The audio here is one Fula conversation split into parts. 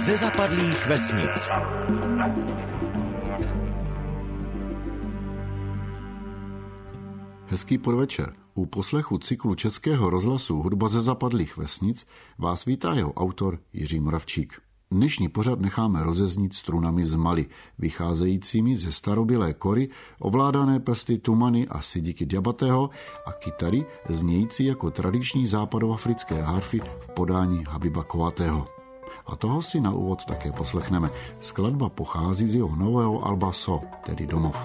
ze zapadlých vesnic. Hezký podvečer. U poslechu cyklu Českého rozhlasu Hudba ze zapadlých vesnic vás vítá jeho autor Jiří Moravčík. Dnešní pořad necháme rozeznít strunami z Mali, vycházejícími ze starobylé kory, ovládané prsty Tumany a Sidiki Diabateho a kytary znějící jako tradiční západoafrické harfy v podání Habiba Kouatého. A toho si na úvod také poslechneme. Skladba pochází z jeho nového alba So, tedy Domov.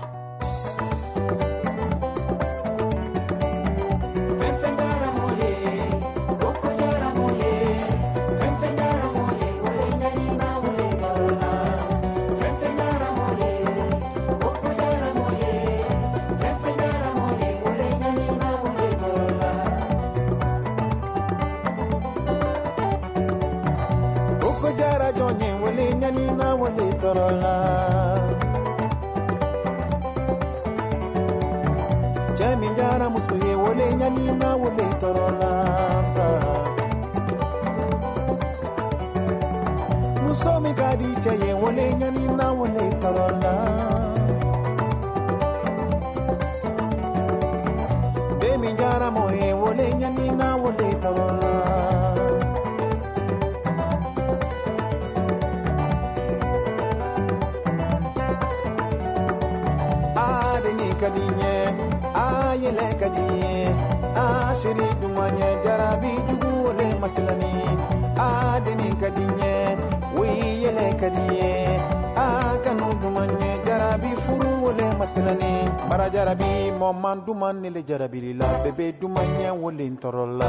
Jarabi moman duman nile jarabi la bebe dumanya wolin torolla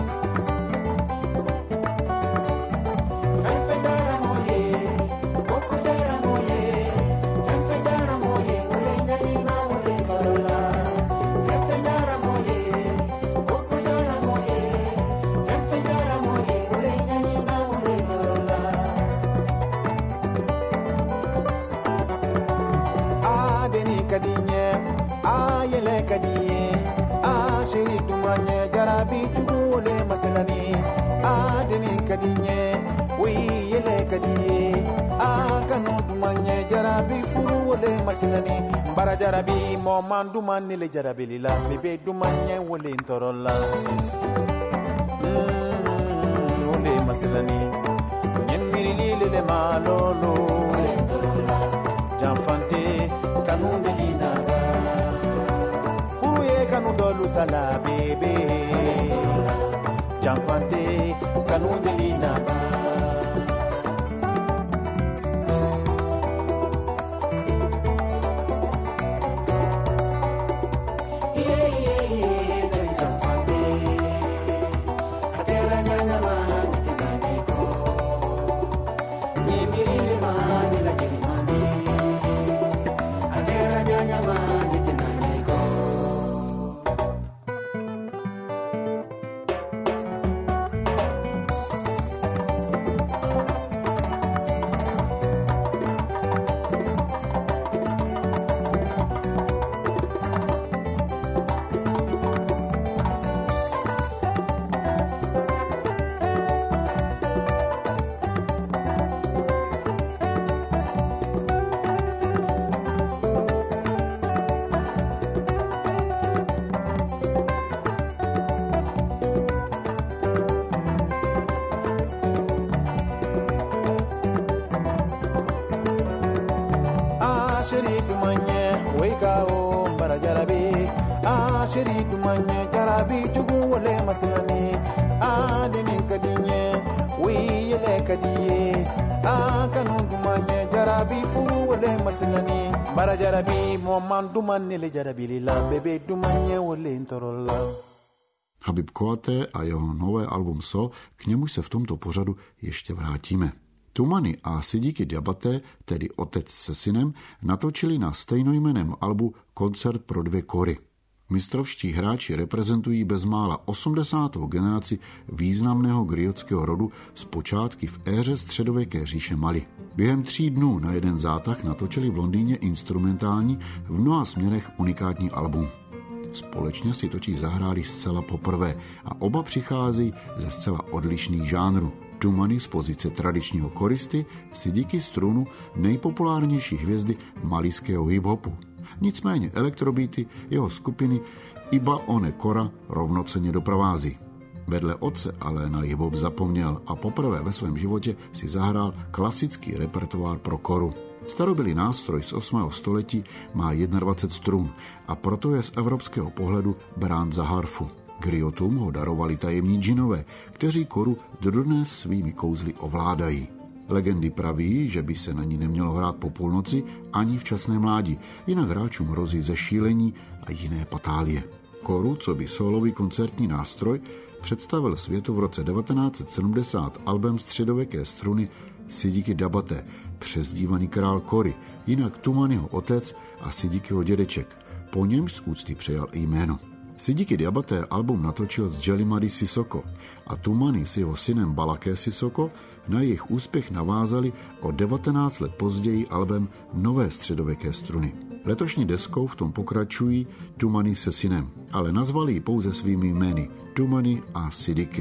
jarabi moman duman nile jarabi la bebe dumanya wolin torolla ole maslani nyemiri lile malolo jamfante kanu delina fuye kanu dolu sala bebe jamfante kanu delina Habib Kouaté a jeho nové album So, k němu se v tomto pořadu ještě vrátíme. Tumany a Sidiki Diabaté, tedy otec se synem, natočili na stejnojmenném albu Koncert pro dvě kory. Mistrovští hráči reprezentují bezmála 80. generaci významného griotského rodu z počátky v éře středověké říše Mali. Během 3 dnů na jeden zátah natočili v Londýně instrumentální, v mnoha směrech unikátní album. Společně si totiž zahráli zcela poprvé a oba přicházejí ze zcela odlišných žánrů. Tumani z pozice tradičního koristy si díky strunu nejpopulárnější hvězdy malijského hip-hopu. Nicméně elektrobeaty jeho skupiny Iba One Kora rovnocenně doprovází. Vedle otce ale na hip-hop zapomněl a poprvé ve svém životě si zahrál klasický repertoár pro koru. Starobylý nástroj z 8. století má 21 strun a proto je z evropského pohledu brán za harfu. Griotům ho darovali tajemní džinové, kteří koru dodnes svými kouzly ovládají. Legendy praví, že by se na ní nemělo hrát po půlnoci ani v časné mládí, jinak hráčům hrozí zešílení a jiné patálie. Koru, co by sólový koncertní nástroj, představil světu v roce 1970 albem středověké struny Sidiki Diabaté, přezdívaný král kory, jinak Tumaniho otec a Sidikiho dědeček. Po něm z úcty přejal i jméno. Sidiki Diabaté album natočil s Jelimadi Sissoko a Tumani s jeho synem Balaké Sissoko na jejich úspěch navázali o 19 let později albem Nové středověké struny. Letošní deskou v tom pokračují Tumani se synem, ale nazvali ji pouze svými jmény Tumani a Sidiki.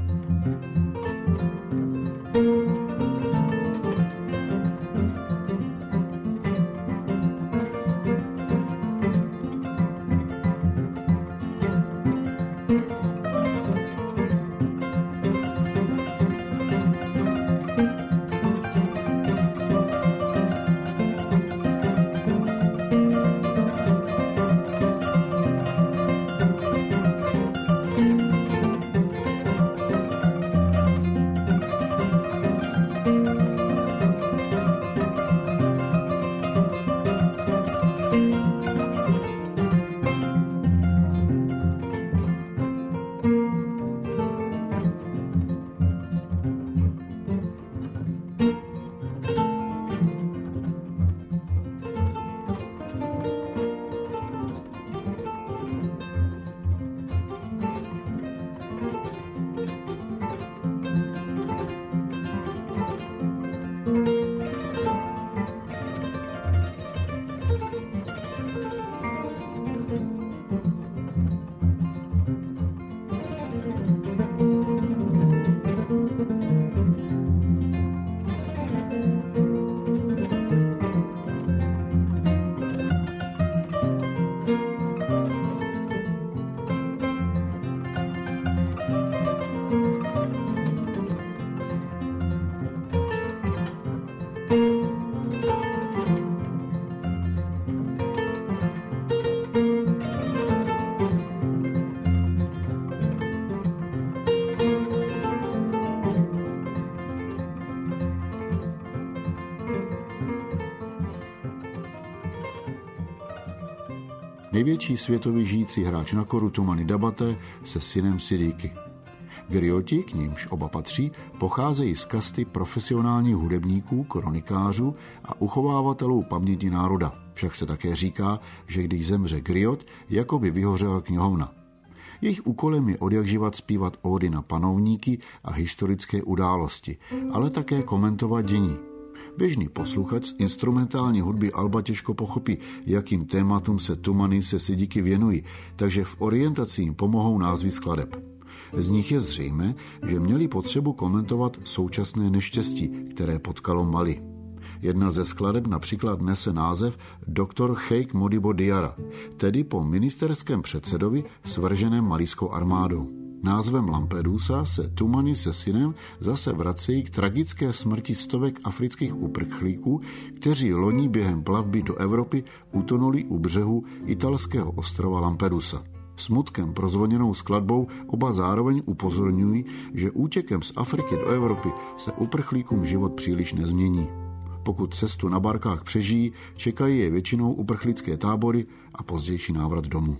Největší světový žijící hráč na koru Tumani Diabaté se synem Sidiki. Grioti, k nímž oba patří, pocházejí z kasty profesionálních hudebníků, kronikářů a uchovávatelů paměti národa. Však se také říká, že když zemře griot, jako by vyhořela knihovna. Jejich úkolem je odjakživat zpívat ódy na panovníky a historické události, ale také komentovat dění. Běžný posluchač z instrumentální hudby alba těžko pochopí, jakým tématům se Tumani se Sidiki věnují, takže v orientaci jim pomohou názvy skladeb. Z nich je zřejmé, že měli potřebu komentovat současné neštěstí, které potkalo Mali. Jedna ze skladeb například nese název Dr. Cheikh Modibo Diarra, tedy po ministerském předsedovi svrženém malijskou armádou. Názvem Lampedusa se Tumani se synem zase vracejí k tragické smrti stovek afrických uprchlíků, kteří loni během plavby do Evropy utonuli u břehu italského ostrova Lampedusa. Smutkem prozvoněnou skladbou oba zároveň upozorňují, že útěkem z Afriky do Evropy se uprchlíkům život příliš nezmění. Pokud cestu na barkách přežijí, čekají je většinou uprchlické tábory a pozdější návrat domů.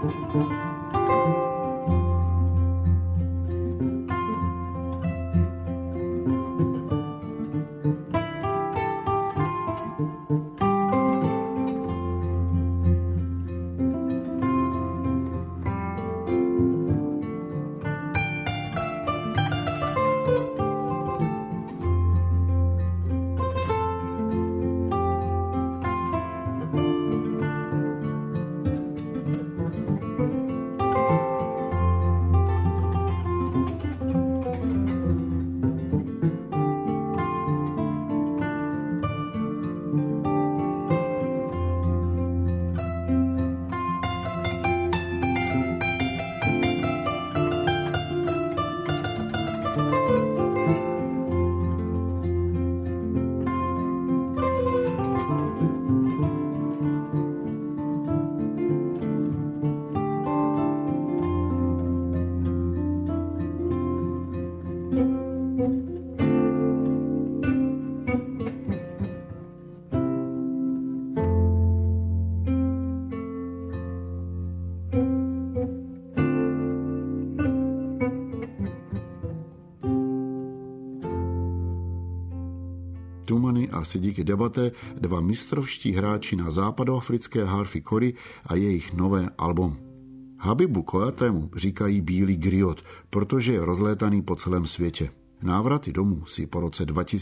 Tumany a Sidiki Diabaté, dva mistrovští hráči na západoafrické harfy kory a jejich nové album. Habibu Kojatému říkají bílý griot, protože je rozlétaný po celém světě. Návraty domů si po roce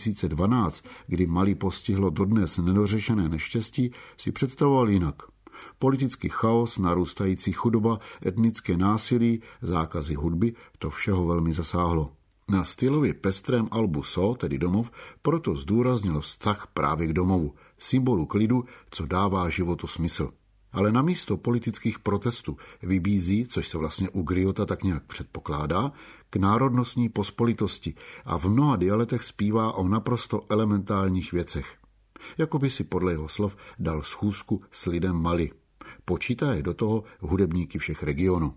2012, kdy Mali postihlo dodnes nedořešené neštěstí, si představoval jinak. Politický chaos, narůstající chudoba, etnické násilí, zákazy hudby, to všeho velmi zasáhlo. Na stylově pestrém albu So, tedy domov, proto zdůraznil vztah právě k domovu, symbolu klidu, co dává životu smysl. Ale namísto politických protestů vybízí, což se vlastně u griota tak nějak předpokládá, k národnostní pospolitosti a v mnoha dialetech zpívá o naprosto elementárních věcech. Jako by si podle jeho slov dal schůzku s lidem Mali. Počítá je do toho hudebníky všech regionů.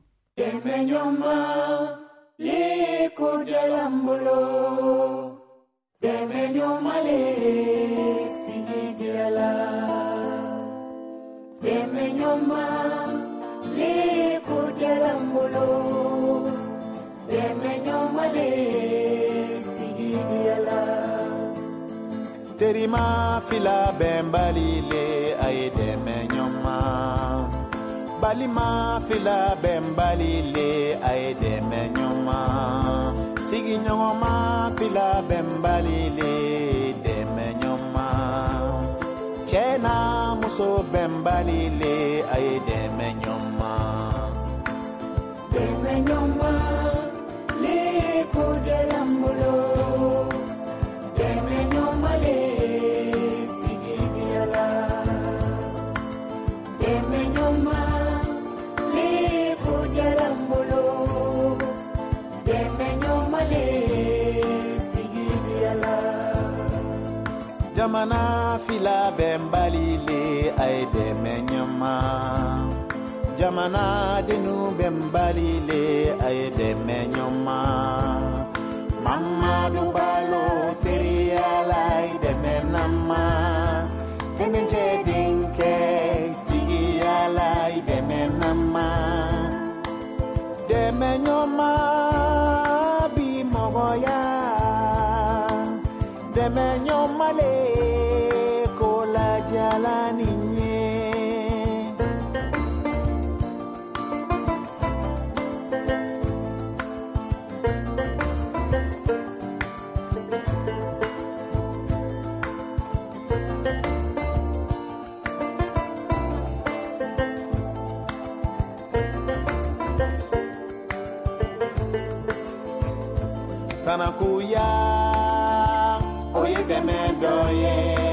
Terima fila bembalile ay demenyoma Balima fila bembalile ay demenyoma Sigi nyoma fila bembalile demenyoma Chena muso bembalile ay demenyoma Demenyoma le kojalambulo Demenyoma le Jamana fila bembalile ay demenyama Jamana denu bembalile ay demenyama Mama dumbalo teriala ay demenama Temenje dinke jigiala ay demenama Demenyama bi mogoya Demenyoma le kola jalaninye Sanakuya oye demendoye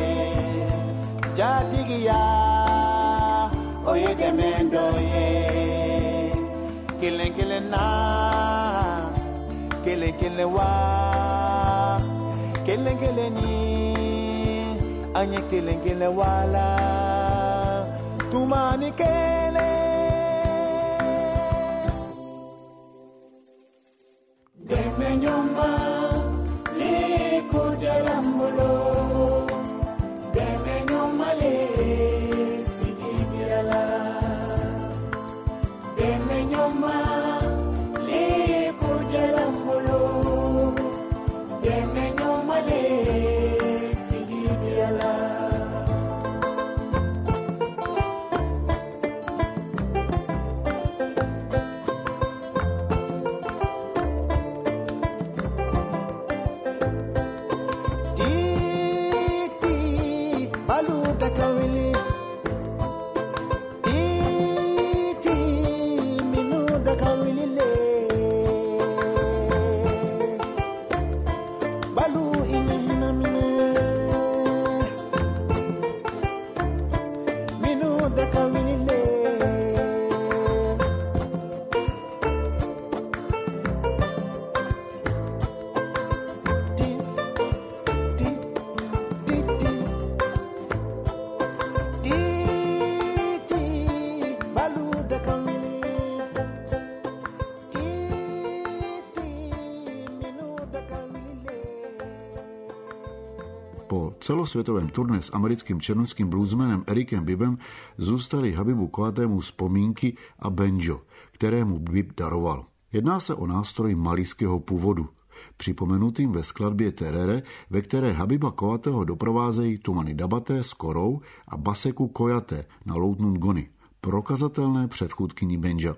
Jatigiya oye demendoye Killen killen na Killen killen wa Killen killen ni Anye killen killen wala Tumani kele Demenyoma Jalambulo Demenyoma le sigidiala Po celosvětovém turné s americkým černošským bluesmanem Ericem Bibbem zůstaly Habibu Koatému vzpomínky a banjo, kterému Bibb daroval. Jedná se o nástroj malijského původu, připomenutým ve skladbě Terere, ve které Habiba Koateho doprovázejí Toumani Diabaté s korou a Baseku Koyaté na loutnu ngoni, prokazatelné předchůdkyní banja.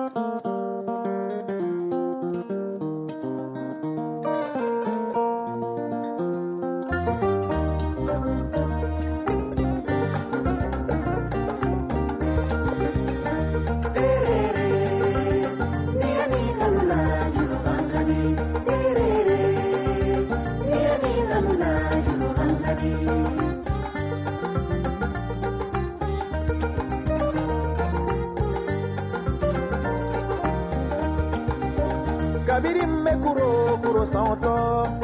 Kabirim me kuro santo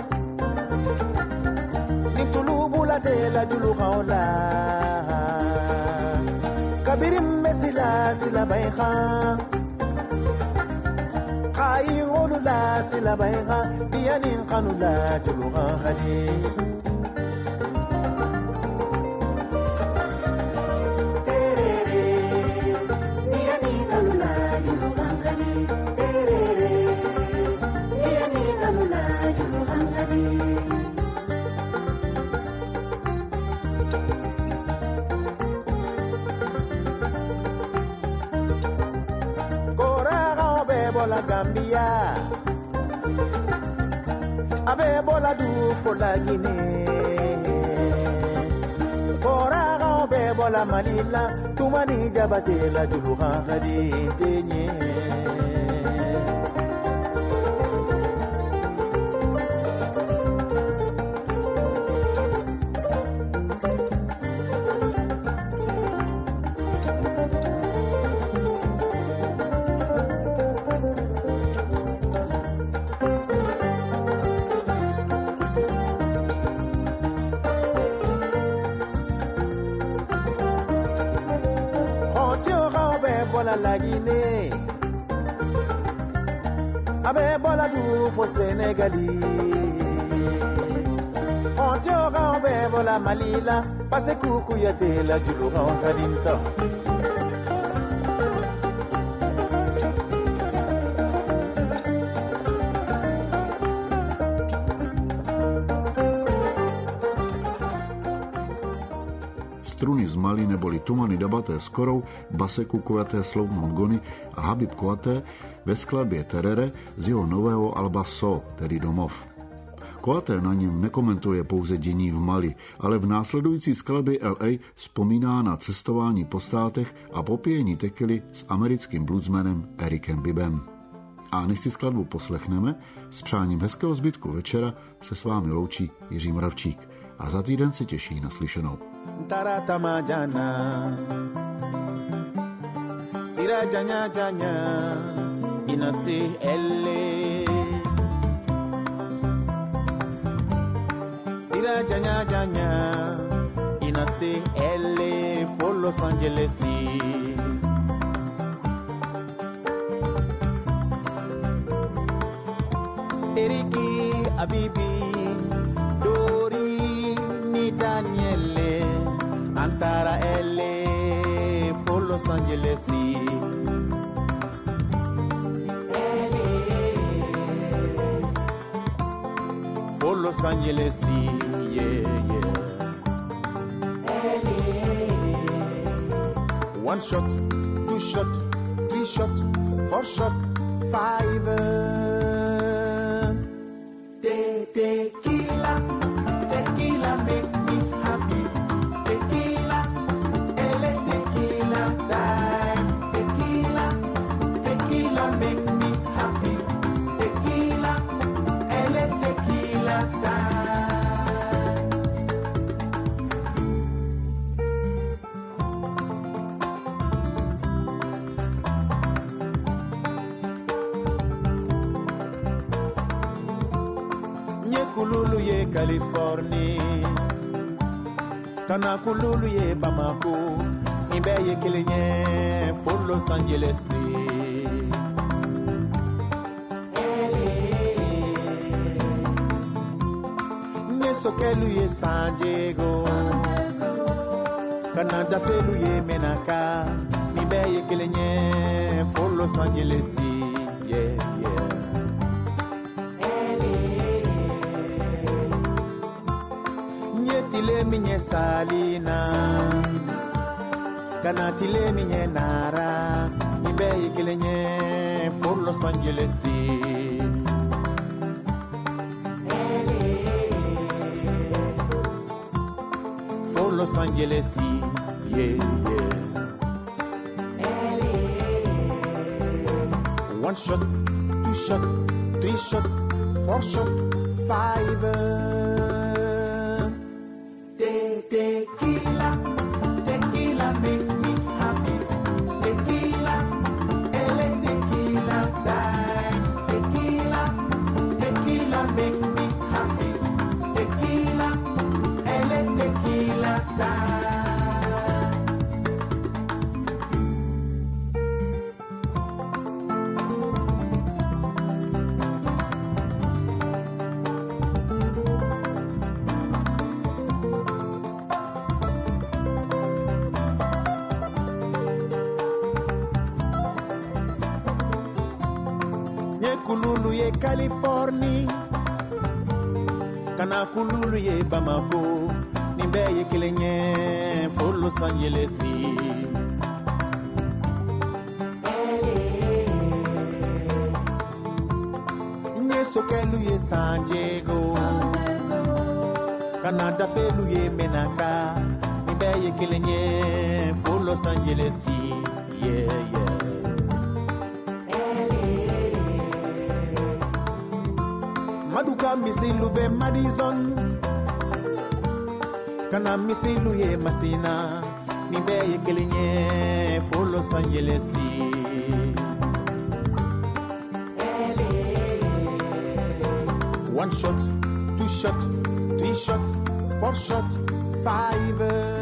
ni tulubu la de la julu khawla Kabirim me sila bayha khayi ngolu la sila bayha diyanin qanula julu khali la Gambia abe bola du fola Guinée kora abe bola Malila Toumani Diabaté la julu khadi denye la Guinée abe bola du fo Sénégali on tioga abe bola Malila passe kuku yate la julu khadinta Struny z Mali neboli Toumani Diabaté s korou, Baseku Koyaté s loutnou ngoni a Habib Koaté ve skladbě Terere z jeho nového alba So, tedy Domov. Koaté na něm nekomentuje pouze dění v Mali, ale v následující skladbě LA vzpomíná na cestování po státech a popíjení tekily s americkým bluesmanem Ericem Bibbem. A než si skladbu poslechneme, s přáním hezkého zbytku večera se s vámi loučí Jiří Moravčík a za týden se těší na slyšenou. Taratama jana Sira janya janya Inasi elle Sira janya janya Inasi elle For Los Angeles Eriki Abibi Dori ni Daniele Antara LA for Los Angeles Los Angeles, yeah, yeah. One shot, two shot, three shot, four shot, five. Tequila, tequila make me happy. Tequila, ele tequila time. Tequila, tequila make me happy. Tequila, ele tequila time. Kululu ye California, kana kululu ye Bamako, imbe ye Kilinye, for Los Angeles. Nye sokelu ye San Diego, kana dafelu ye Menaka, imbe ye Kilinye, for Los Angeles. Yeah, yeah. Tile minye Salina, kana tile minye Nara, imbe ikilenye for Los Angeles. For Los Angeles, yeah, yeah. One shot, two shot, three shot, four shot, five. Tequila, tequila make me happy. Tequila, ele tequila time. Tequila, tequila make me happy. Tequila, ele tequila time. Kululu ye California, kana kululu ye Bamako, nimbe ye Kilinye for Los Angeles. Nye sokelu ye San Diego, kana dafelu ye Menaka, nimbe ye Kilinye for Los Angeles. Yeah, yeah. Maduka misilu be Madison, kana misilu ye Masina, nimbe ye Kilinye for Los Angeles. One shot, two shot, three shot, four shot, five.